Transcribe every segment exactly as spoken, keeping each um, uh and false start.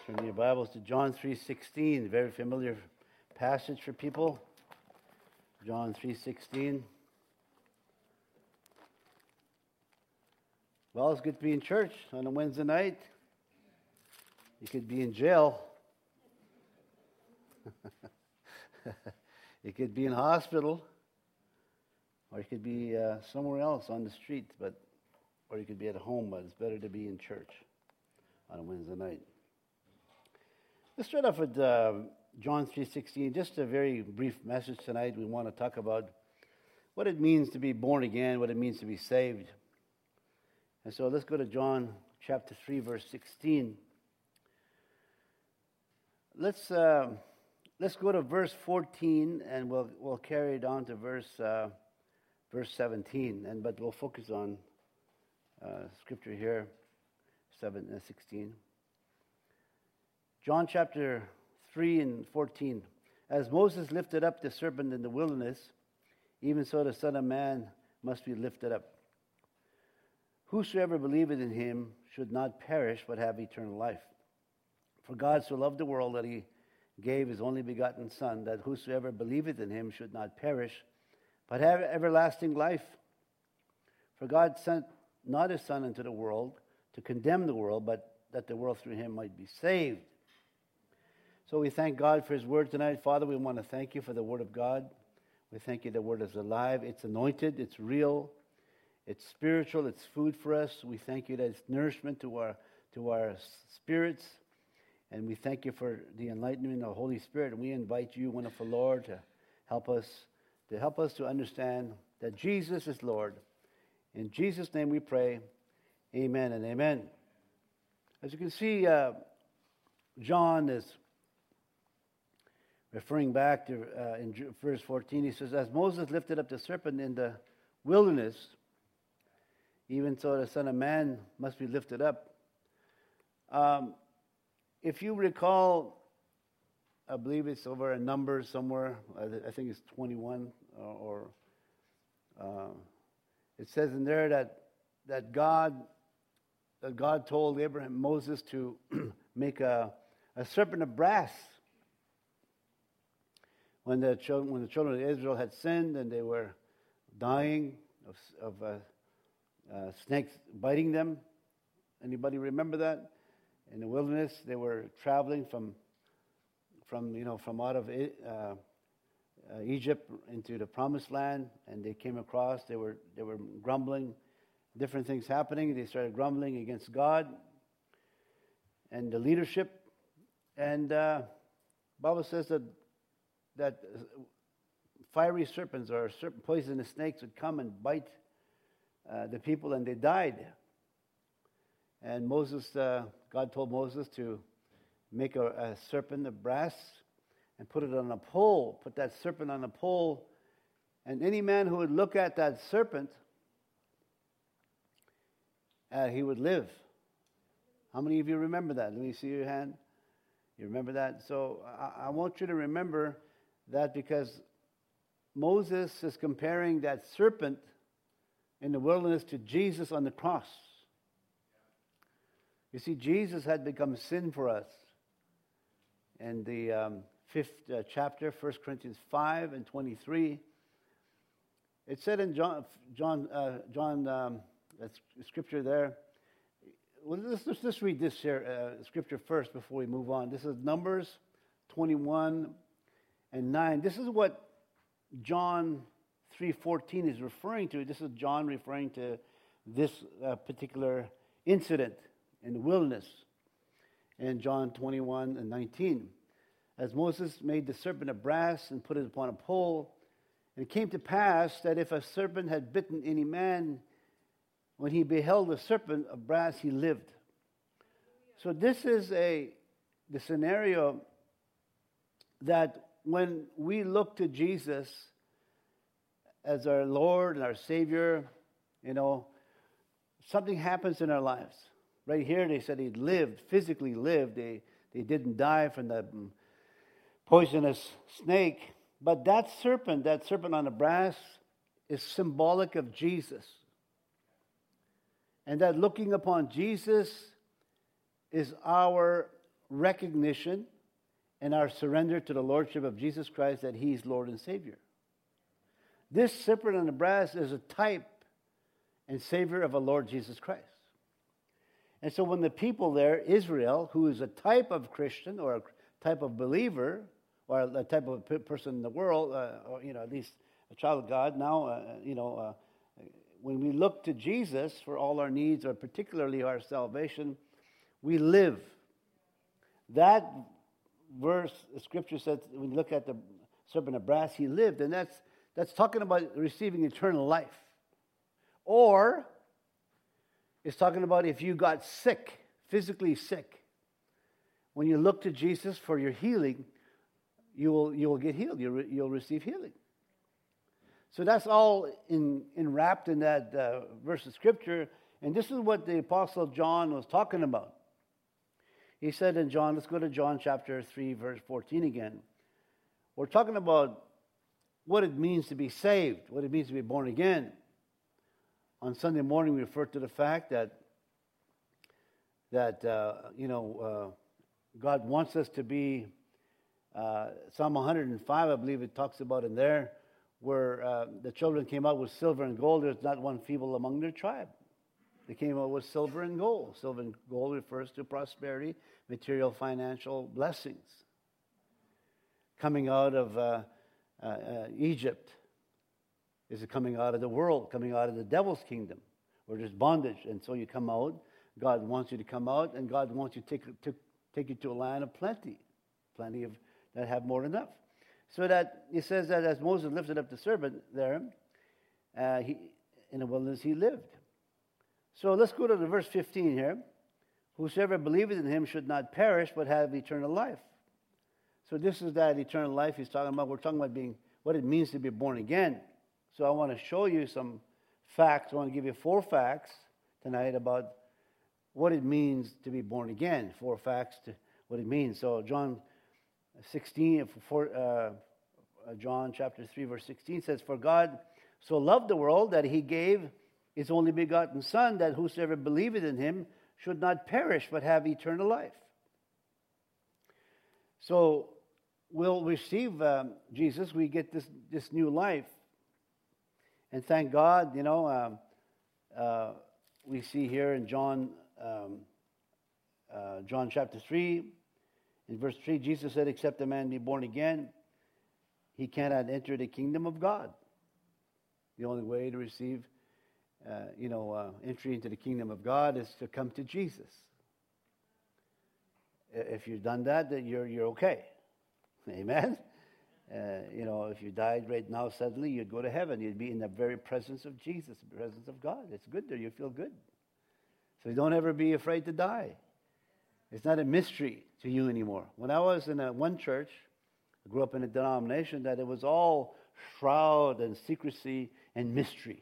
Turn your Bibles to John three sixteen, very familiar passage for people. John three sixteen. Well, it's good to be in church on a Wednesday night. You could be in jail. You could be in hospital, or you could be uh, somewhere else on the street, but or you could be at home. But it's better to be in church on a Wednesday night. Let's start off with uh, John three sixteen. Just a very brief message tonight. We want to talk about what it means to be born again, what it means to be saved. And so let's go to John chapter three, verse sixteen. Let's uh, let's go to verse fourteen, and we'll we'll carry it on to verse uh, verse seventeen. And but we'll focus on uh, scripture here, seven and sixteen. John chapter three and fourteen. As Moses lifted up the serpent in the wilderness, even so the Son of Man must be lifted up. Whosoever believeth in him should not perish, but have eternal life. For God so loved the world that he gave his only begotten Son, that whosoever believeth in him should not perish, but have everlasting life. For God sent not his Son into the world to condemn the world, but that the world through him might be saved. So we thank God for his word tonight. Father, we want to thank you for the word of God. We thank you the word is alive. It's anointed. It's real. It's spiritual. It's food for us. We thank you that it's nourishment to our to our spirits. And we thank you for the enlightenment of the Holy Spirit. And we invite you, wonderful Lord, to help us to help us to understand that Jesus is Lord. In Jesus' name we pray. Amen and amen. As you can see, uh, John is referring back to uh, in verse fourteen. He says, as Moses lifted up the serpent in the wilderness, even so the Son of Man must be lifted up. Um, if you recall, I believe it's over a number somewhere. I think it's twenty-one, or, or uh, it says in there that that God that God told Abraham Moses to make a, a serpent of brass. When the children, when the children of Israel had sinned and they were dying of, of uh, uh, snakes biting them. Anybody remember that? In the wilderness, they were traveling from, from you know, from out of it, uh, uh, Egypt into the Promised Land, and they came across. They were they were grumbling, different things happening. They started grumbling against God and the leadership, and uh, Bible says that. that fiery serpents or serpent poisonous snakes would come and bite uh, the people, and they died. And Moses, uh, God told Moses to make a, a serpent of brass and put it on a pole, put that serpent on a pole, and any man who would look at that serpent, uh, he would live. How many of you remember that? Let me see your hand. You remember that? So I, I want you to remember that, because Moses is comparing that serpent in the wilderness to Jesus on the cross. You see, Jesus had become sin for us. In the um, fifth uh, chapter, First Corinthians five and twenty-three, it said in John, John, uh, John, um, that's scripture there. Well, let's, let's just read this here, uh, scripture first before we move on. This is Numbers twenty-one and nine. This is what John three fourteen is referring to. This is John referring to this uh, particular incident in the wilderness in John twenty-one and nineteen. As Moses made the serpent of brass and put it upon a pole, and it came to pass that if a serpent had bitten any man, when he beheld the serpent of brass, he lived. So this is a the scenario that when we look to Jesus as our Lord and our Savior, you know, something happens in our lives. Right here, they said he lived, physically lived. They they didn't die from the poisonous snake. But that serpent, that serpent on the brass, is symbolic of Jesus. And that looking upon Jesus is our recognition and our surrender to the Lordship of Jesus Christ, that He's Lord and Savior. This cyprian and the brass is a type and Savior of our Lord Jesus Christ. And so when the people there, Israel, who is a type of Christian or a type of believer, or a type of person in the world, uh, or, you know, at least a child of God, now, uh, you know, uh, when we look to Jesus for all our needs, or particularly our salvation, we live. That verse, the scripture says, when you look at the serpent of brass, he lived. And that's that's talking about receiving eternal life. Or it's talking about if you got sick, physically sick. When you look to Jesus for your healing, you will you will get healed. You'll, you'll receive healing. So that's all in, enwrapped in that uh, verse of scripture. And this is what the Apostle John was talking about. He said in John, let's go to John chapter three, verse fourteen again. We're talking about what it means to be saved, what it means to be born again. On Sunday morning, we referred to the fact that, that uh, you know, uh, God wants us to be, uh, Psalm one hundred five, I believe it talks about in there, where uh, the children came out with silver and gold. There's not one feeble among their tribe. They came out with silver and gold. Silver and gold refers to prosperity, material, financial blessings. Coming out of uh, uh, uh, Egypt is it coming out of the world, coming out of the devil's kingdom, where there's bondage. And so you come out. God wants you to come out, and God wants you to take, to take you to a land of plenty, plenty of that have more than enough. So that it says that as Moses lifted up the serpent there, uh, he, in the wilderness he lived. So let's go to the verse fifteen here. Whosoever believeth in him should not perish, but have eternal life. So this is that eternal life he's talking about. We're talking about being what it means to be born again. So I want to show you some facts. I want to give you four facts tonight about what it means to be born again. Four facts to what it means. So John sixteen, for, uh, John chapter three, verse sixteen says, "For God so loved the world that he gave his only begotten Son, that whosoever believeth in him should not perish, but have eternal life." So we'll receive um, Jesus. We get this, this new life. And thank God, you know, um, uh, we see here in John, um, uh, John chapter three, in verse three, Jesus said, "Except a man be born again, he cannot enter the kingdom of God." The only way to receive, uh, you know, uh, entry into the kingdom of God is to come to Jesus. If you've done that, then you're you're okay. Amen. Uh, you know, if you died right now suddenly, you'd go to heaven. You'd be in the very presence of Jesus, the presence of God. It's good there. You feel good. So don't ever be afraid to die. It's not a mystery to you anymore. When I was in a, one church, I grew up in a denomination that it was all shroud and secrecy and mystery.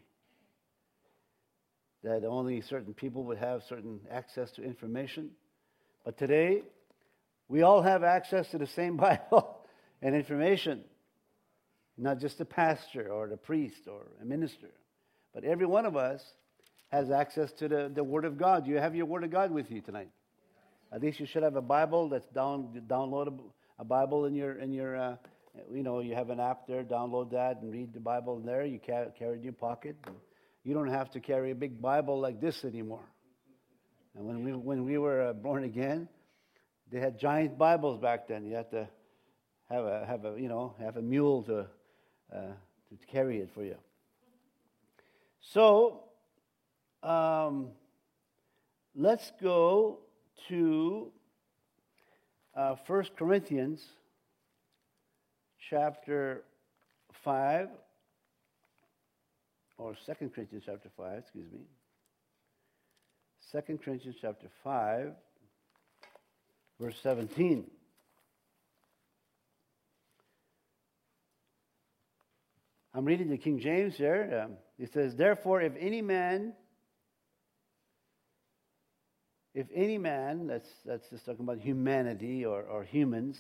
That only certain people would have certain access to information. But today, we all have access to the same Bible and information. Not just the pastor or the priest or a minister. But every one of us has access to the, the Word of God. You have your Word of God with you tonight. At least you should have a Bible that's down, downloadable, a Bible in your, in your uh, you know, you have an app there, download that and read the Bible in there. You ca- carry it in your pocket. You don't have to carry a big Bible like this anymore. And when we, when we were uh, born again, they had giant Bibles back then. You had to have a, have a you know, have a mule to, uh, to carry it for you. So, um, let's go to uh, First Corinthians chapter five, or Second Corinthians chapter five, excuse me. Second Corinthians chapter five, verse seventeen. I'm reading the King James here. Um, it says, "Therefore, if any man, if any man," that's that's just talking about humanity or, or humans,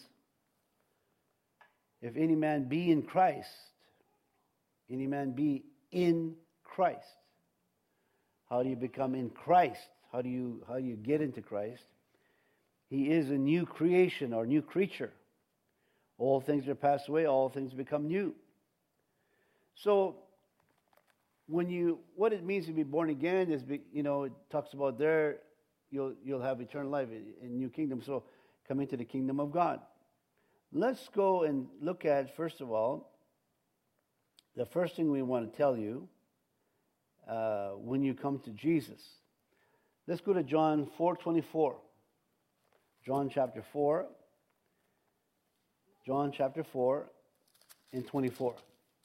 "if any man be in Christ, any man be in Christ." How do you become in Christ? How do you how do you get into Christ? He is a new creation or new creature. All things are passed away, all things become new. So, when you, what it means to be born again is, be, you know, it talks about there, you'll you'll have eternal life in, in new kingdom. So, come into the kingdom of God. Let's go and look at, first of all, the first thing we want to tell you uh, when you come to Jesus. Let's go to John four twenty-four. John chapter four. John chapter four and twenty-four.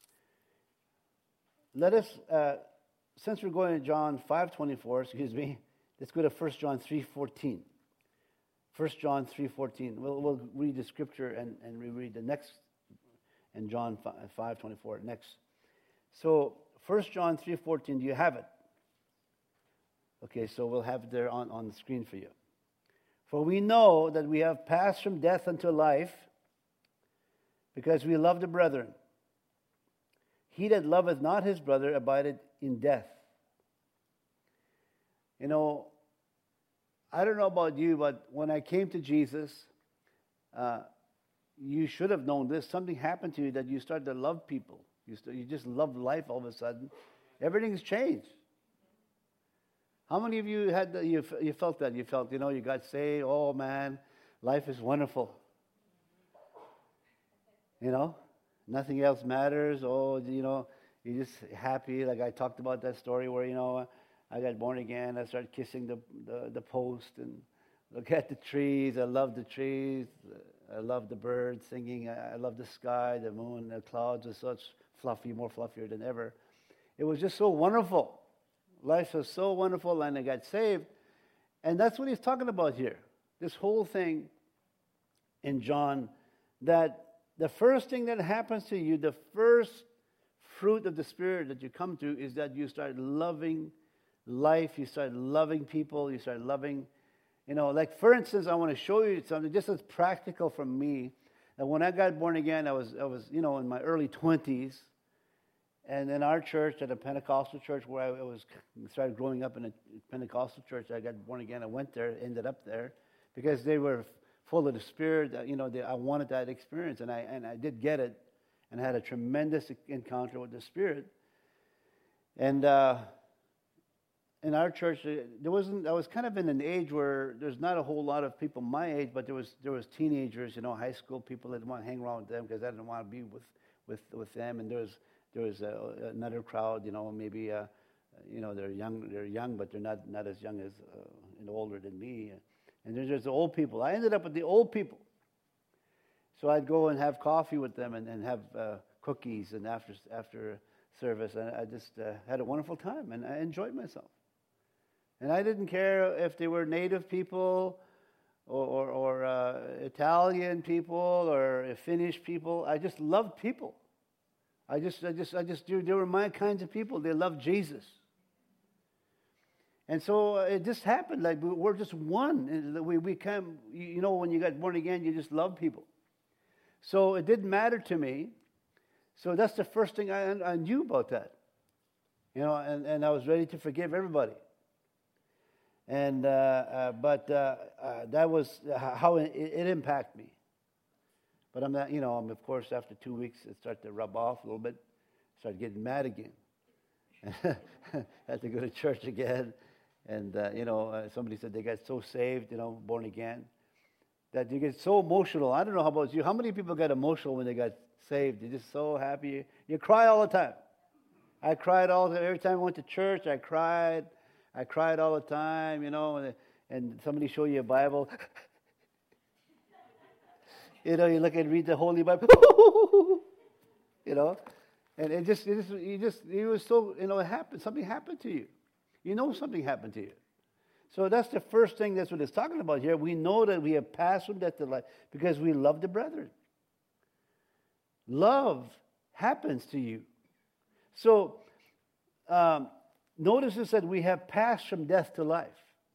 Let us, uh, since we're going to John five twenty-four, excuse me, let's go to First John three fourteen. First John three fourteen. We'll, we'll read the scripture and, and we read the next, and John five twenty-four next. So, First John three fourteen, do you have it? Okay, so we'll have it there on, on the screen for you. For we know that we have passed from death unto life, because we love the brethren. He that loveth not his brother abideth in death. You know, I don't know about you, but when I came to Jesus, uh, you should have known this. Something happened to you that you started to love people. You, st- you just love life all of a sudden. Everything's changed. How many of you had the, you, you felt that? You felt, you know, you got saved. Oh, man, life is wonderful. You know, nothing else matters. Oh, you know, you're just happy. Like I talked about that story where, you know, I got born again. I started kissing the, the, the post and look at the trees. I love the trees. I love the birds singing. I love the sky, the moon, the clouds are such fluffy, more fluffier than ever. It was just so wonderful. Life was so wonderful, and I got saved. And that's what he's talking about here. This whole thing in John, that the first thing that happens to you, the first fruit of the Spirit that you come to is that you start loving life, you start loving people, you start loving, you know, like for instance, I want to show you something just as practical from me. That when I got born again, I was, I was, you know, in my early twenties, and in our church, at a Pentecostal church where I was started growing up in a Pentecostal church, I got born again. I went there, ended up there, because they were full of the Spirit. You know, they, I wanted that experience, and I and I did get it, and I had a tremendous encounter with the Spirit. And uh, in our church, there wasn't. I was kind of in an age where there's not a whole lot of people my age, but there was there was teenagers, you know, high school people that didn't want to hang around with them because I didn't want to be with with with them, and there was. There was a, another crowd, you know, maybe, uh, you know, they're young, they're young, but they're not, not as young as, uh, and older than me. And there's just the old people. I ended up with the old people. So I'd go and have coffee with them and, and have uh, cookies and after after service. And I just uh, had a wonderful time, and I enjoyed myself. And I didn't care if they were native people or, or, or uh, Italian people or Finnish people. I just loved people. I just, I just, I just, they were my kinds of people. They loved Jesus. And so it just happened. Like we're just one. We, we come, you know, when you got born again, you just love people. So it didn't matter to me. So that's the first thing I, I knew about that. You know, and, and I was ready to forgive everybody. And, uh, uh, but uh, uh, that was how it, it impacted me. But I'm not, you know, I'm, of course, after two weeks, it started to rub off a little bit. Started getting mad again. Had to go to church again. And, uh, you know, uh, somebody said they got so saved, you know, born again, that you get so emotional. I don't know how about you. How many people got emotional when they got saved? You're just so happy. You, you cry all the time. I cried all the time. Every time I went to church, I cried. I cried all the time, you know, and, and somebody show you a Bible. You know, you look and read the Holy Bible, you know, and it just, it just, you just, it was so, you know, it happened, something happened to you. You know something happened to you. So that's the first thing, that's what it's talking about here. We know that we have passed from death to life because we love the brethren. Love happens to you. So, um, notice it said we have passed from death to life.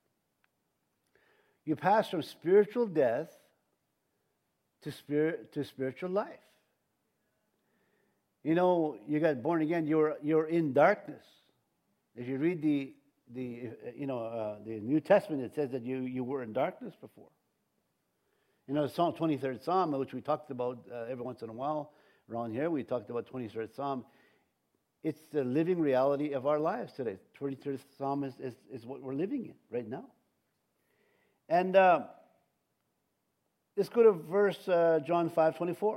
You pass from spiritual death to spirit to spiritual life. You know, you got born again. You're you're in darkness. If you read the the you know uh, the New Testament, it says that you you were in darkness before. You know, the Psalm, twenty-third Psalm, which we talked about uh, every once in a while around here, we talked about twenty-third Psalm. It's the living reality of our lives today. twenty-third Psalm is, is, is what we're living in right now. And uh, let's go to verse uh, John five twenty-four.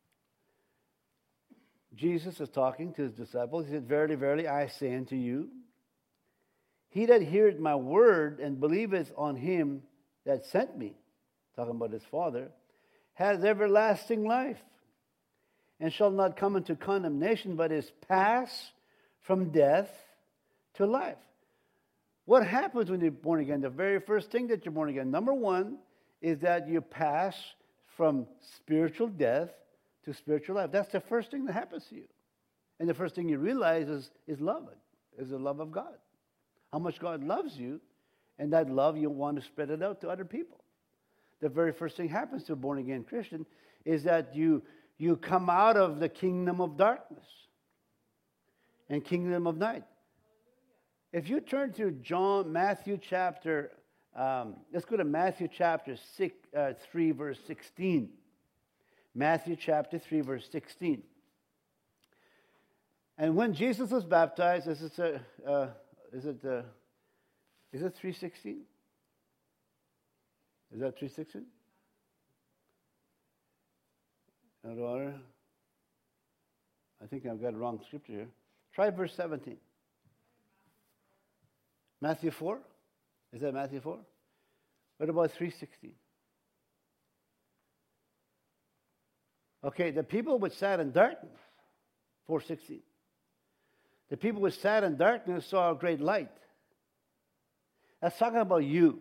Jesus is talking to his disciples. He said, "Verily, verily, I say unto you, he that heareth my word and believeth on him that sent me," talking about his Father, "has everlasting life, and shall not come into condemnation, but is passed from death to life." What happens when you're born again? The very first thing that you're born again, number one, is that you pass from spiritual death to spiritual life. That's the first thing that happens to you. And the first thing you realize is, is love, is the love of God. How much God loves you, and that love you want to spread it out to other people. The very first thing happens to a born-again Christian is that you, you come out of the kingdom of darkness and kingdom of night. If you turn to John, Matthew chapter, um, let's go to Matthew chapter six, uh, three, verse sixteen. Matthew chapter three, verse sixteen. And when Jesus was baptized, is it uh, uh, is it uh, is it three sixteen? Is that three sixteen? Out of order. I think I've got the wrong scripture here. Try verse seventeen. Matthew four? Is that Matthew four? What about three sixteen? Okay, the people which sat in darkness, four sixteen. The people which sat in darkness saw a great light. That's talking about you.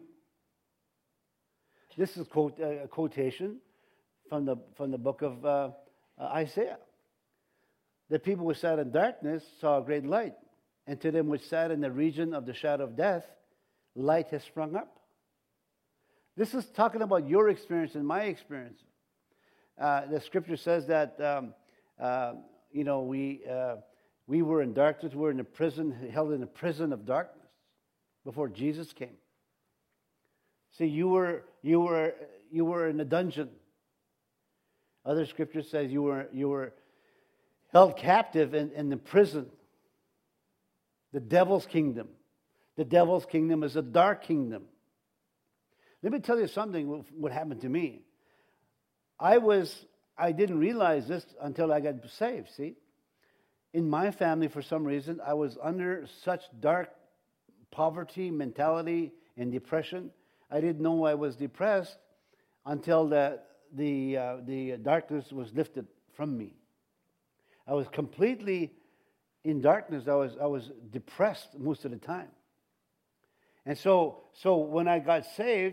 This is quote, uh, a quotation from the, from the book of uh, uh, Isaiah. The people which sat in darkness saw a great light, and to them which sat in the region of the shadow of death, light has sprung up. This is talking about your experience and my experience. Uh, the scripture says that, um, uh, you know, we uh, we were in darkness, we were in a prison, held in a prison of darkness before Jesus came. See, you were you were you were in a dungeon. Other scripture says you were you were held captive in, in the prison. The devil's kingdom. The devil's kingdom is a dark kingdom. Let me tell you something what happened to me. I was, I didn't realize this until I got saved, see? In my family, for some reason, I was under such dark poverty, mentality, and depression. I didn't know I was depressed until the, the, uh, the darkness was lifted from me. I was completely in darkness. I was, I was depressed most of the time. And so, so when I got saved,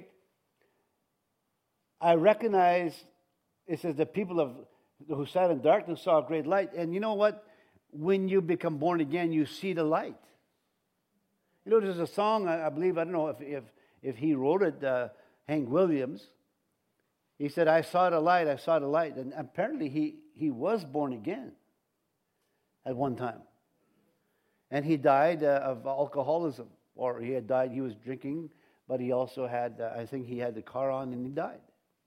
I recognized, it says the people of, who sat in darkness saw a great light. And you know what? When you become born again, you see the light. You know, there's a song, I, I believe, I don't know if, if, if he wrote it, uh, Hank Williams. He said, I saw the light, I saw the light. And apparently he, he was born again at one time. And he died uh, of alcoholism. Or he had died, he was drinking, but he also had, uh, I think he had the car on and he died.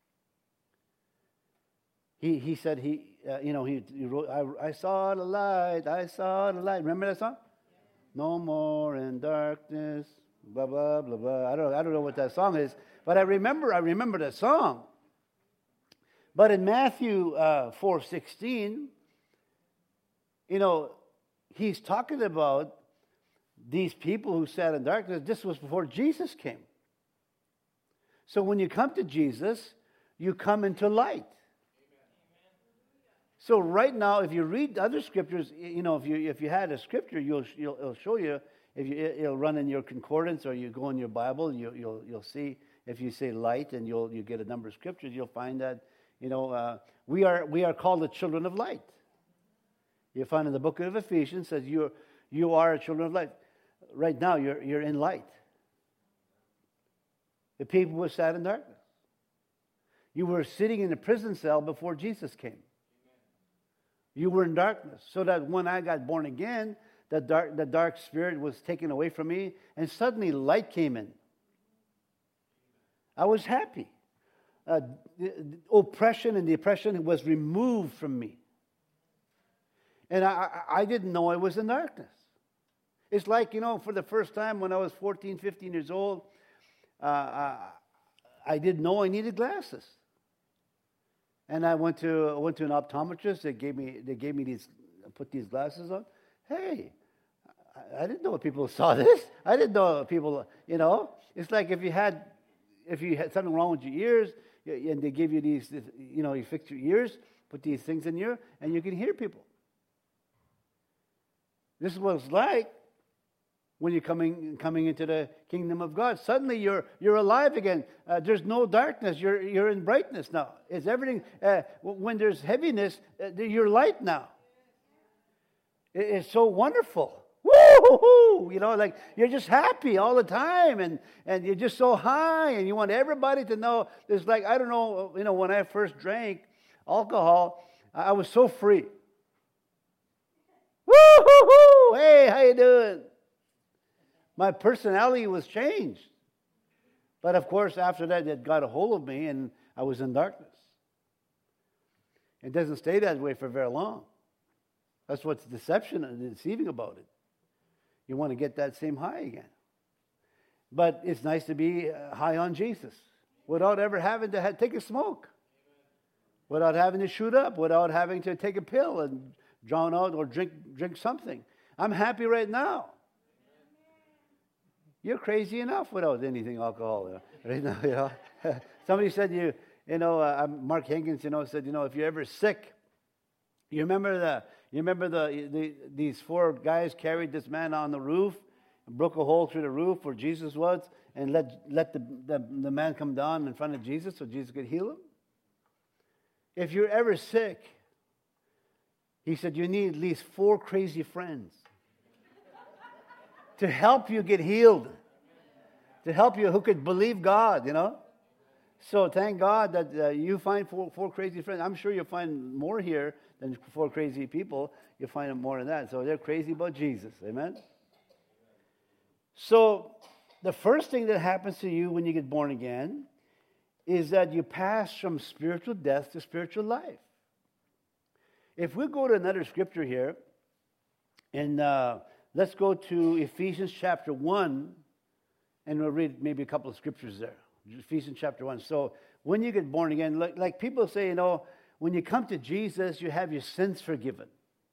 He he said, he uh, you know, he, he wrote, I, I saw the light, I saw the light. Remember that song? Yeah. No more in darkness, blah, blah, blah, blah. I don't, I don't know what that song is, but I remember, I remember that song. But in Matthew uh, four sixteen, you know, he's talking about these people who sat in darkness. This was before Jesus came. So when you come to Jesus, you come into light. So right now, if you read other scriptures, you know, if you if you had a scripture, you'll, you'll it'll show you. If you it'll run in your concordance or you go in your Bible, you, you'll you'll see. If you say light and you'll you get a number of scriptures, you'll find that you know uh, we are we are called the children of light. You find in the book of Ephesians says you you are a children of light. Right now, you're you're in light. The people were sat in darkness. You were sitting in a prison cell before Jesus came. You were in darkness, so that when I got born again, the dark, the dark spirit was taken away from me, and suddenly light came in. I was happy. uh, the, the oppression and depression was removed from me. And I, I, I didn't know I was in darkness. It's like, you know, for the first time when I was fourteen, fifteen years old, uh, I, I didn't know I needed glasses. And I went to went to an optometrist. They gave me they gave me these put these glasses on. Hey, I, I didn't know people saw this. I didn't know people. You know, it's like if you had if you had something wrong with your ears, and they give you these. You know, you fix your ears, put these things in your, and you can hear people. This is what it's like when you're coming coming into the kingdom of God. Suddenly you're you're alive again. Uh, there's no darkness. You're you're in brightness now. It's everything. Uh, when there's heaviness, uh, you're light now. It, it's so wonderful. Woo-hoo-hoo! You know, like you're just happy all the time, and and you're just so high, and you want everybody to know. It's like, I don't know. You know, when I first drank alcohol, I was so free. Woo-hoo-hoo! Hey, how you doing? My personality was changed. But of course, after that, it got a hold of me, and I was in darkness. It doesn't stay that way for very long. That's what's deception and deceiving about it. You want to get that same high again. But it's nice to be high on Jesus without ever having to have, take a smoke, without having to shoot up, without having to take a pill and drown out or drink drink something. I'm happy right now. You're crazy enough without anything alcohol right now. You know, somebody said you, you know, uh, Mark Higgins, you know, said, you know, if you're ever sick, you remember the, you remember the, the these four guys carried this man on the roof, and broke a hole through the roof where Jesus was, and let let the, the the man come down in front of Jesus so Jesus could heal him. If you're ever sick, he said, you need at least four crazy friends to help you get healed, to help you who could believe God, you know. So thank God that uh, you find four, four crazy friends. I'm sure you'll find more here than four crazy people. You'll find more than that. So they're crazy about Jesus. Amen? So the first thing that happens to you when you get born again is that you pass from spiritual death to spiritual life. If we go to another scripture here, and uh, let's go to Ephesians chapter one, and we'll read maybe a couple of scriptures there. Ephesians chapter one. So when you get born again, like, like people say, you know, when you come to Jesus, you have your sins forgiven.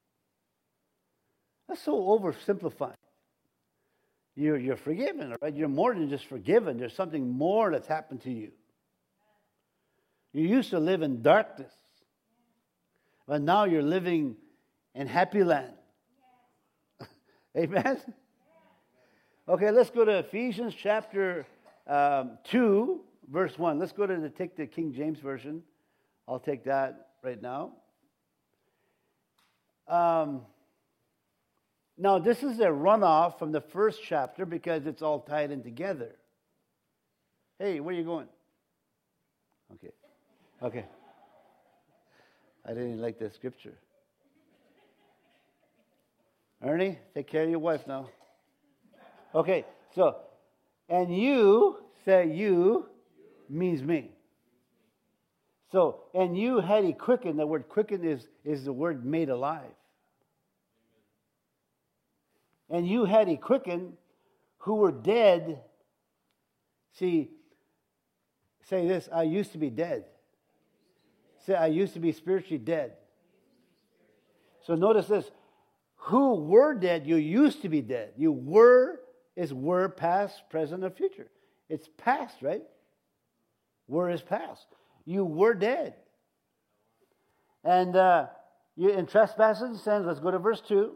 That's so oversimplified. You're, you're forgiven, right? You're more than just forgiven. There's something more that's happened to you. You used to live in darkness, but now you're living in happy land. Amen? Okay, let's go to Ephesians chapter um, two, verse one. Let's go to the, take the King James Version. I'll take that right now. Um, now, this is a runoff from the first chapter because it's all tied in together. Hey, where are you going? Okay. Okay. I didn't like that scripture. Ernie, take care of your wife now. Okay, so, and you, say you, means me. So, and you had he quickened. The word quicken is, is the word made alive. And you had he quickened who were dead. See, say this, I used to be dead. Say, I used to be spiritually dead. So notice this. Who were dead, you used to be dead. You were is were, past, present, or future. It's past, right? Were is past. You were dead. And uh, you in trespasses and sins, let's go to verse two.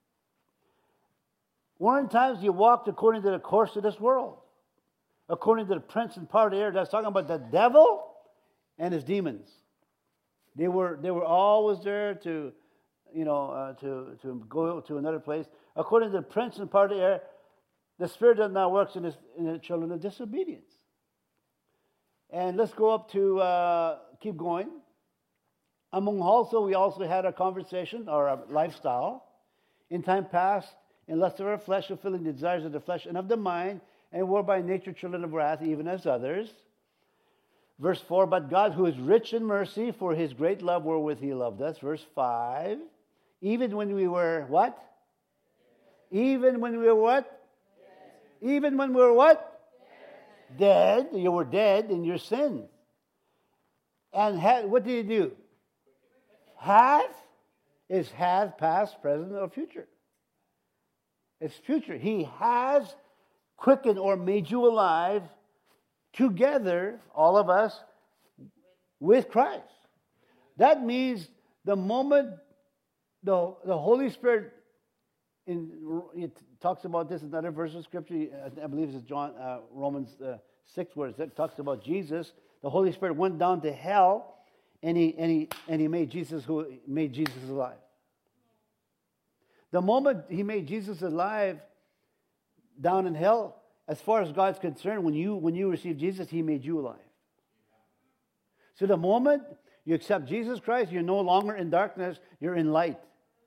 Were times you walked according to the course of this world, according to the prince and power of the air. That's talking about the devil and his demons. They were they were always there to, you know, uh, to to go to another place. According to the prince and power of the air, the spirit that now works in, this, in the children of disobedience. And let's go up to uh, keep going. Among also, we also had a conversation or a lifestyle in time past, in lust of our flesh, fulfilling the desires of the flesh and of the mind, and were by nature children of wrath, even as others. Verse four, but God, who is rich in mercy, for his great love wherewith he loved us. Verse five, even when we were what? Even when we were what? Dead. Even when we were what? Dead. Dead. You were dead in your sin. And had, what did he do? Hath is hath, past, present, or future. It's future. He has quickened or made you alive together, all of us, with Christ. That means the moment the, the Holy Spirit, in, it talks about this in another verse of Scripture, I believe it's John, uh, Romans uh, six, where it talks about Jesus. The Holy Spirit went down to hell, and he and he and he made Jesus who made Jesus alive. The moment he made Jesus alive down in hell, as far as God's concerned, when you when you receive Jesus, he made you alive. So the moment you accept Jesus Christ, you're no longer in darkness, you're in light.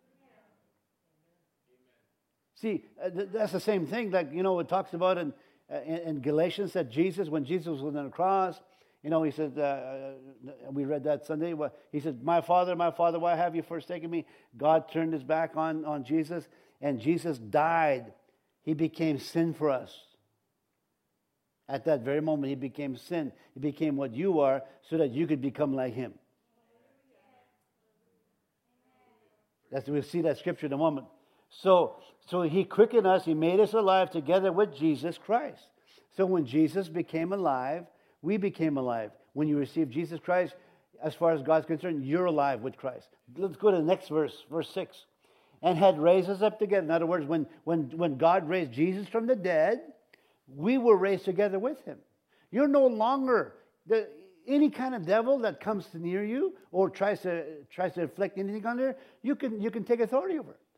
See, that's the same thing, like, you know, it talks about in, in, in Galatians that Jesus, when Jesus was on the cross, you know, he said, uh, we read that Sunday, he said, my Father, my Father, why have you forsaken me? God turned his back on, on Jesus, and Jesus died. He became sin for us. At that very moment, he became sin. He became what you are so that you could become like him. That's, we'll see that scripture in a moment. So, so he quickened us. He made us alive together with Jesus Christ. So when Jesus became alive, we became alive. When you receive Jesus Christ, as far as God's concerned, you're alive with Christ. Let's go to the next verse, verse six. And had raised us up together. In other words, when, when, when God raised Jesus from the dead, we were raised together with him. You're no longer the, any kind of devil that comes near you or tries to tries to inflict anything on there. You can you can take authority over it.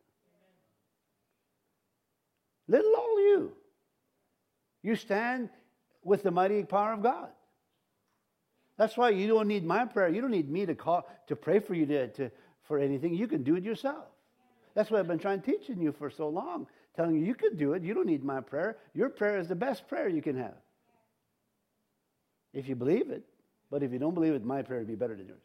Little old you. You stand with the mighty power of God. That's why you don't need my prayer. You don't need me to call to pray for you to, to for anything. You can do it yourself. That's what I've been trying teaching you for so long. Telling you you can do it. You don't need my prayer. Your prayer is the best prayer you can have. If you believe it. But if you don't believe it, my prayer would be better than yours.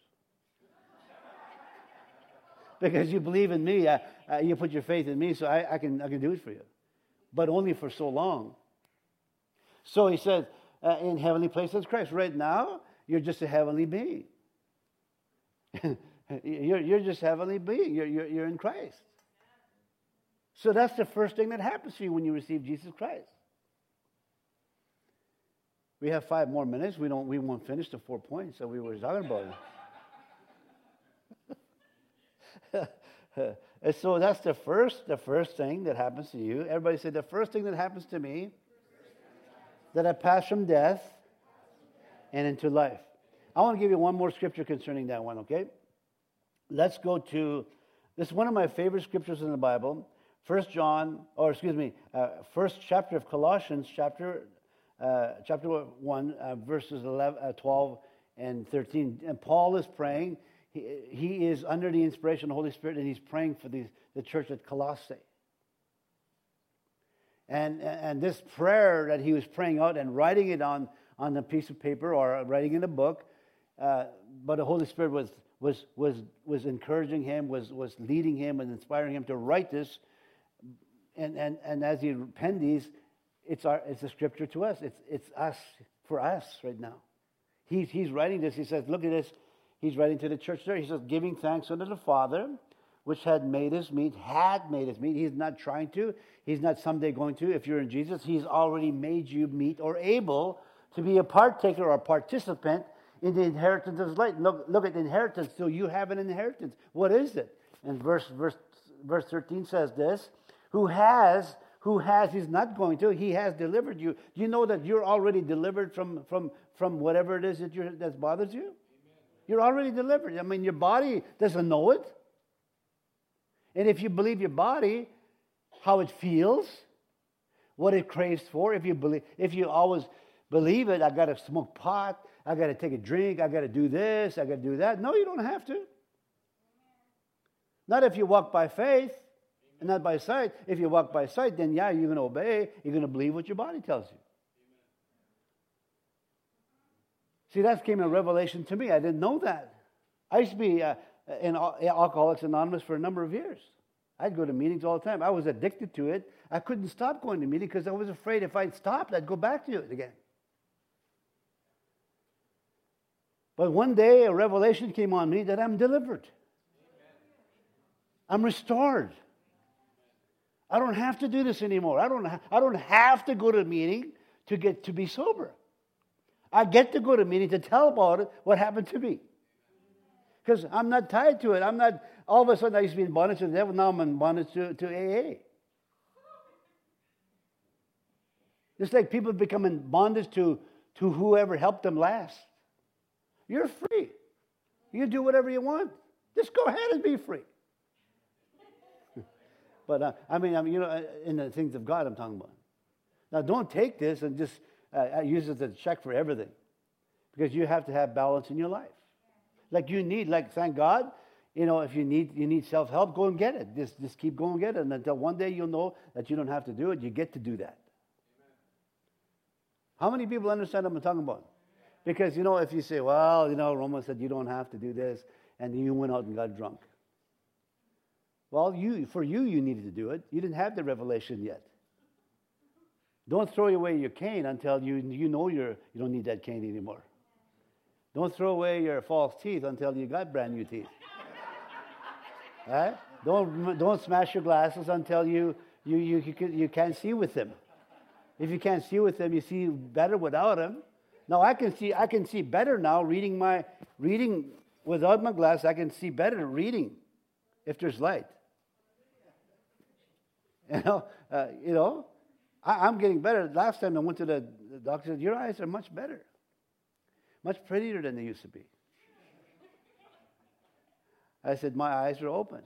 Because you believe in me. I, I, you put your faith in me, so I, I can I can do it for you. But only for so long. So he says, uh, in heavenly places, Christ. Right now, you're just a heavenly being. you're, you're just a heavenly being. You're, you're, you're in Christ. So that's the first thing that happens to you when you receive Jesus Christ. We have five more minutes. We don't. We won't finish the four points that we were talking about. And so that's the first, the first thing that happens to you. Everybody say, the first thing that happens to me, that I pass from death and into life. I want to give you one more scripture concerning that one, okay? Let's go to, this is one of my favorite scriptures in the Bible. First John, or excuse me, uh, first chapter of Colossians, chapter uh, chapter one, uh, verses eleven, uh, twelve and thirteen. And Paul is praying. He, he is under the inspiration of the Holy Spirit, and he's praying for the, the church at Colossae. And, and this prayer that he was praying out and writing it on, on a piece of paper or writing in a book, uh, but the Holy Spirit was was was was encouraging him, was was leading him and inspiring him to write this. And, and and as he penned these, it's our it's a scripture to us. It's it's us for us right now. He's he's writing this. He says, look at this. He's writing to the church there. He says, giving thanks unto the Father, which had made us meet, had made us meet. He's not trying to. He's not someday going to. If you're in Jesus, he's already made you meet or able to be a partaker or participant in the inheritance of his light. Look, look at the inheritance. So you have an inheritance. What is it? And verse verse verse thirteen says this. Who has, who has, he's not going to, he has delivered you. Do you know that you're already delivered from, from, from whatever it is that, you're, that bothers you? Amen. You're already delivered. I mean, your body doesn't know it. And if you believe your body, how it feels, what it craves for, if you believe, if you always believe it, I got to smoke pot, I got to take a drink, I got to do this, I got to do that. No, you don't have to. Not if you walk by faith. And not by sight. If you walk by sight, then yeah, you're going to obey. You're going to believe what your body tells you. See, that came a revelation to me. I didn't know that. I used to be uh, in Alcoholics Anonymous for a number of years. I'd go to meetings all the time. I was addicted to it. I couldn't stop going to meetings because I was afraid if I stopped, I'd go back to it again. But one day, a revelation came on me that I'm delivered. I'm restored. I don't have to do this anymore. I don't, ha- I don't have to go to a meeting to get to be sober. I get to go to a meeting to tell about it, what happened to me. Because I'm not tied to it. I'm not, all of a sudden I used to be in bondage to the devil, now I'm in bondage to, to A A. Just like people become in bondage to, to whoever helped them last. You're free. You do whatever you want. Just go ahead and be free. But uh, I mean, I mean, you know, in the things of God I'm talking about. Now don't take this and just uh, use it as a check for everything. Because you have to have balance in your life. Like you need, like thank God, you know, if you need you need self-help, go and get it. Just, just keep going and get it. And until one day you'll know that you don't have to do it, you get to do that. How many people understand what I'm talking about? Because, you know, if you say, well, you know, Roman said you don't have to do this, and you went out and got drunk. Well, you for you, you needed to do it. You didn't have the revelation yet. Don't throw away your cane until you you know you're, you don't need that cane anymore. Don't throw away your false teeth until you got brand new teeth. Right? Don't don't smash your glasses until you you you you, can, you can't see with them. If you can't see with them, you see better without them. Now I can see I can see better now reading my reading without my glasses. I can see better reading if there's light. You know, uh, you know, I, I'm getting better. Last time I went to the, the doctor, said, your eyes are much better, much prettier than they used to be. I said, my eyes are open.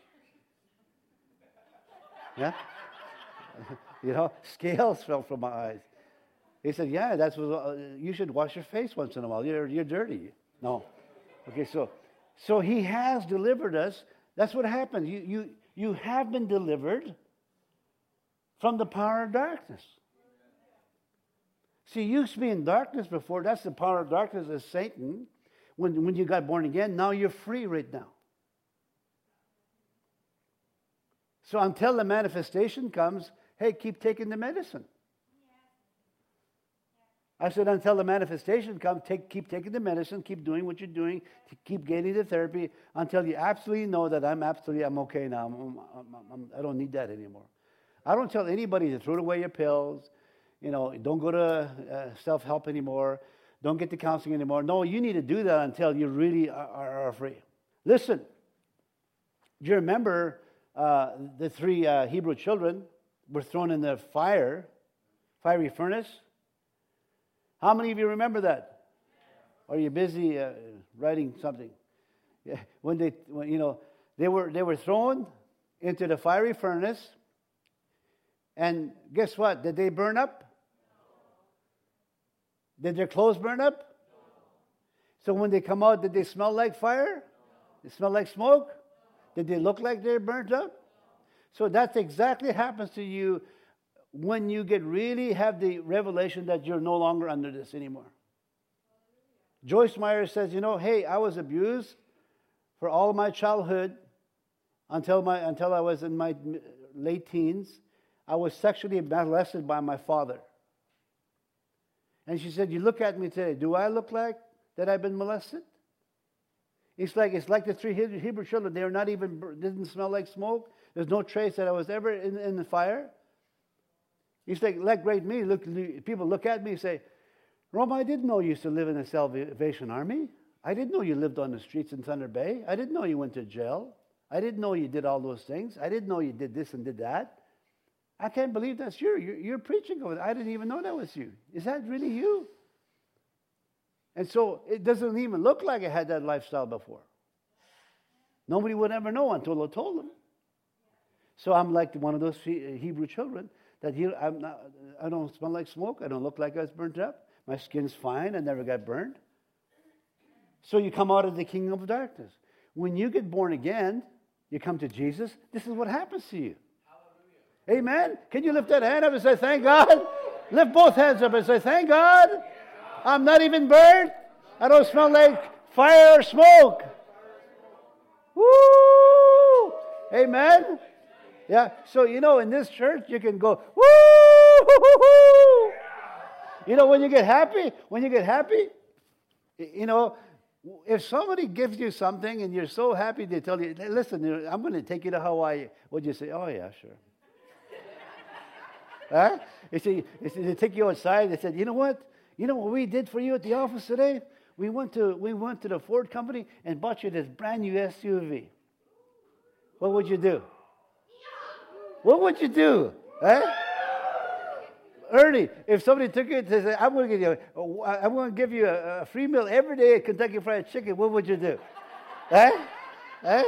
Yeah, you know, scales fell from my eyes. He said, yeah, that's what, uh, you should wash your face once in a while. You're you're dirty. No, okay, so so he has delivered us. That's what happened. You you you have been delivered from the power of darkness. See, you used to be in darkness before. That's the power of darkness is Satan. When, when you got born again, now you're free right now. So until the manifestation comes, hey, keep taking the medicine. I said, until the manifestation comes, take, keep taking the medicine, keep doing what you're doing, keep getting the therapy until you absolutely know that I'm absolutely, I'm okay now. I'm, I'm, I'm, I don't need that anymore. I don't tell anybody to throw away your pills. You know, don't go to uh, self-help anymore. Don't get to counseling anymore. No, you need to do that until you really are, are, are free. Listen, do you remember uh, the three uh, Hebrew children were thrown in the fire, fiery furnace? How many of you remember that? Or are you busy uh, writing something? Yeah. When they, when, you know, they were they were thrown into the fiery furnace, and guess what? Did they burn up? Did their clothes burn up? So when they come out, did they smell like fire? They smell like smoke? Did they look like they're burnt up? So that's exactly what happens to you when you get really have the revelation that you're no longer under this anymore. Joyce Meyer says, you know, hey, I was abused for all of my childhood until my until I was in my late teens. I was sexually molested by my father. And she said, you look at me today, do I look like that I've been molested? It's like it's like the three Hebrew children. They were not even, didn't smell like smoke. There's no trace that I was ever in, in the fire. It's like, like great me, look, people look at me and say, Roma, I didn't know you used to live in the Salvation Army. I didn't know you lived on the streets in Thunder Bay. I didn't know you went to jail. I didn't know you did all those things. I didn't know you did this and did that. I can't believe that's you. You're, you're preaching over it. I didn't even know that was you. Is that really you? And so it doesn't even look like I had that lifestyle before. Nobody would ever know until I told them. So I'm like one of those Hebrew children that he, I'm not, I don't smell like smoke. I don't look like I was burnt up. My skin's fine. I never got burned. So you come out of the kingdom of darkness. When you get born again, you come to Jesus, this is what happens to you. Amen. Can you lift that hand up and say, thank God? Lift both hands up and say, thank God. I'm not even burned. I don't smell like fire or smoke. Woo! Amen? Yeah. So, you know, in this church, you can go, woo! You know, when you get happy, when you get happy, you know, if somebody gives you something and you're so happy, they tell you, listen, I'm going to take you to Hawaii. Would you say, oh, yeah, sure. Huh? They say, they say, they take you outside. They said, you know what? You know what we did for you at the office today? We went to we went to the Ford company and bought you this brand new S U V. What would you do? What would you do? Huh? Ernie, if somebody took you to say, I'm going to give you, a, I'm going to give you a, a free meal every day at Kentucky Fried Chicken, what would you do? Huh? Huh?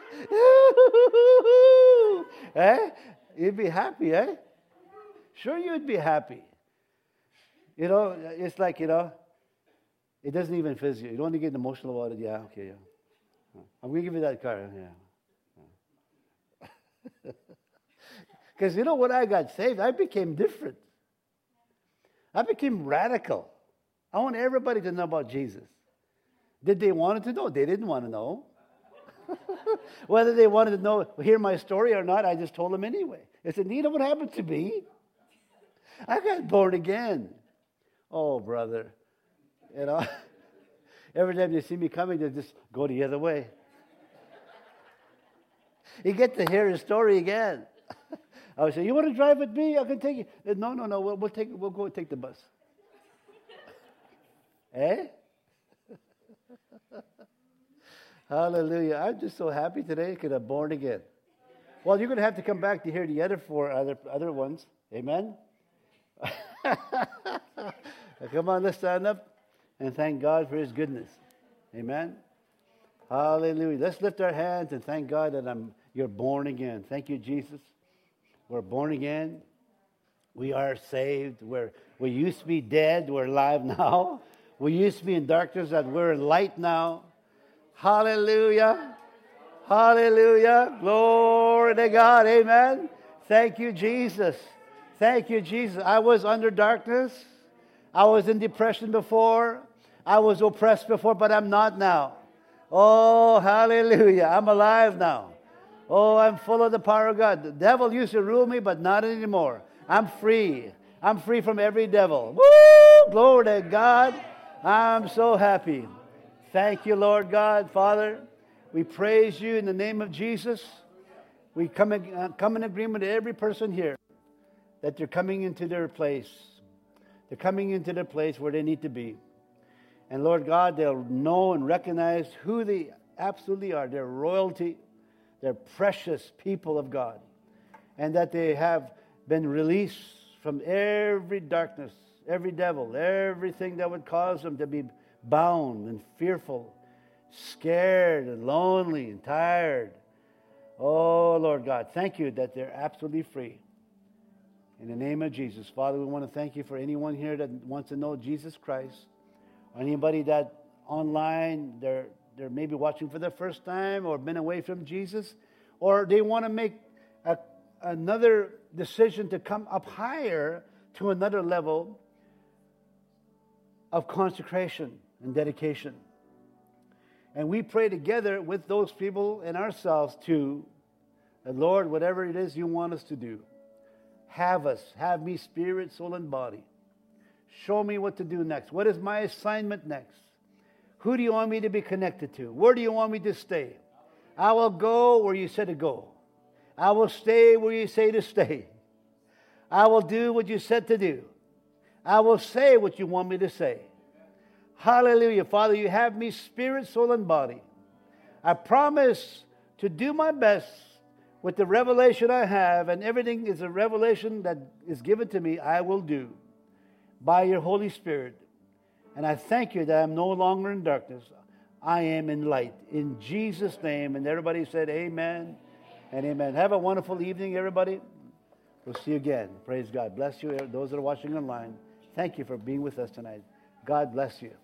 Huh? You'd be happy, eh? Sure, you'd be happy. You know, it's like, you know, it doesn't even fizz you. You don't want to get emotional about it. Yeah, okay, yeah. I'm going to give you that car. Yeah. Because, you know, when I got saved, I became different. I became radical. I want everybody to know about Jesus. Did they want to know? They didn't want to know. Whether they wanted to know, hear my story or not, I just told them anyway. I said, you know what happened to me? I got born again. Oh, brother. You know, every time they see me coming, they just go the other way. You get to hear his story again. I would say, you want to drive with me? I can take you. No, no, no. We'll, we'll take. We'll go take the bus. Eh? Hallelujah! I'm just so happy today because I'm born again. Well, you're going to have to come back to hear the other four other other ones. Amen. Come on, let's stand up and thank God for His goodness. Amen. Hallelujah. Let's lift our hands and thank God that I'm. You're born again. Thank you, Jesus. We're born again. We are saved. We're, we used to be dead. We're alive now. We used to be in darkness, that we're in light now. Hallelujah. Hallelujah. Glory to God. Amen. Thank you, Jesus. Thank you, Jesus. I was under darkness. I was in depression before. I was oppressed before, but I'm not now. Oh, hallelujah. I'm alive now. Oh, I'm full of the power of God. The devil used to rule me, but not anymore. I'm free. I'm free from every devil. Woo! Glory to God. I'm so happy. Thank you, Lord God, Father. We praise you in the name of Jesus. We come in, uh, come in agreement with every person here that they're coming into their place. They're coming into their place where they need to be. And Lord God, they'll know and recognize who they absolutely are. They're royalty. They're precious people of God. And that they have been released from every darkness, every devil, everything that would cause them to be bound and fearful, scared and lonely and tired. Oh, Lord God, thank you that they're absolutely free. In the name of Jesus, Father, we want to thank you for anyone here that wants to know Jesus Christ. Or anybody that online, they're they're maybe watching for the first time or been away from Jesus, or they want to make a, another decision to come up higher to another level of consecration and dedication. And we pray together with those people and ourselves too, that Lord, whatever it is you want us to do, have us, have me spirit, soul, and body. Show me what to do next. What is my assignment next? Who do you want me to be connected to? Where do you want me to stay? I will go where you said to go. I will stay where you say to stay. I will do what you said to do. I will say what you want me to say. Hallelujah. Father, you have me spirit, soul, and body. I promise to do my best with the revelation I have, and everything is a revelation that is given to me, I will do by your Holy Spirit. And I thank you that I'm no longer in darkness. I am in light. In Jesus' name. And everybody said amen and amen. Have a wonderful evening, everybody. We'll see you again. Praise God. Bless you, those that are watching online. Thank you for being with us tonight. God bless you.